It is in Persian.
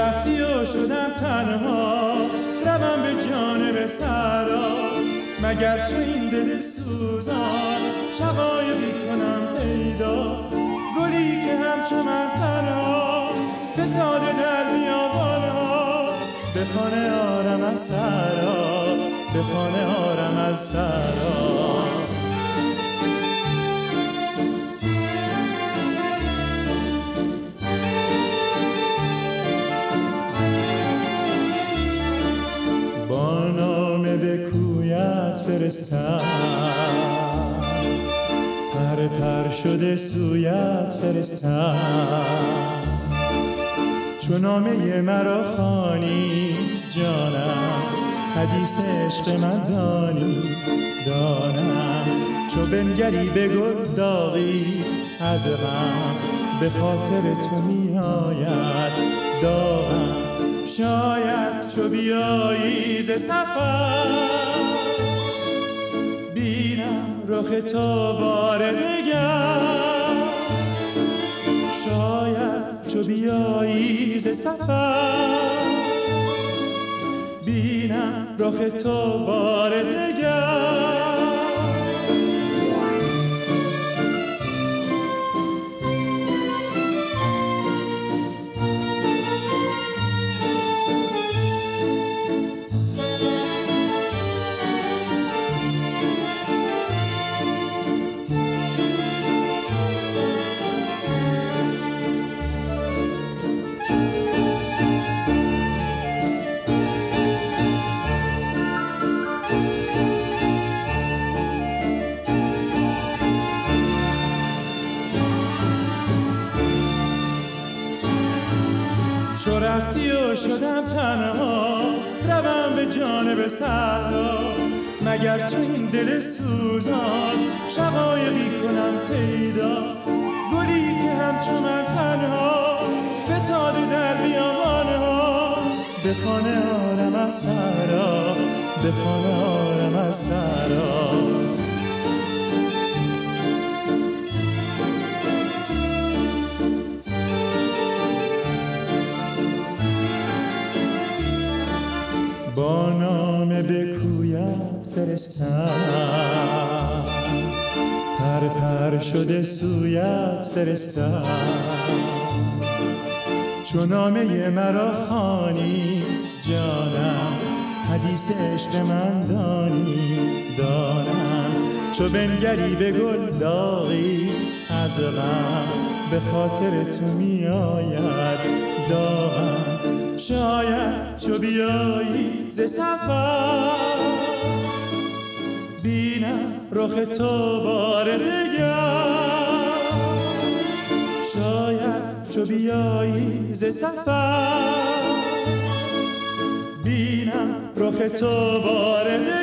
رفتی و شدم تنها، روم به جانب صحرا. مگر تو این دل سوزان شقایقی کنم پیدا، گلی که همچو من تنها فتاده در بیابانها. به خانه آرم از صحرا، به خانه آرم از صحرا. با نامه به کویت فرستم، پر پر شده سویت فرستم. چو نامه مرا خوانی جانم، حدیث عشق من دانی دانم. چو بنگری به گل داغی از غم، به خاطر تو می آید داغم. شاید چو بیایی ز سفر، بینم رخ تو بار دگر. شاید چو بیایی ز سفر، بینم رخ تو بار دگر. چو رفتی و شدم تنها، روم به جانب صحرا. مگر تو این دل سوزان شقایقی کنم پیدا، گلی که همچو من تنها فتاده در بیابانها. به خانه آرم از صحرا، به خانه آرم از صحرا. با نامه به کویت فرستم، پر پر شده سویت فرستم. چو نامه مرا خوانی جانم، حدیث عشق من دانی دانم. چو بنگری به گل داغی از غم، به خاطر تو می آید داغم. شاید چو بیایی ز سفر، بینم رخ تو بار دگر. شاید چو بیایی ز سفر، بینم رخ تو بار دگر.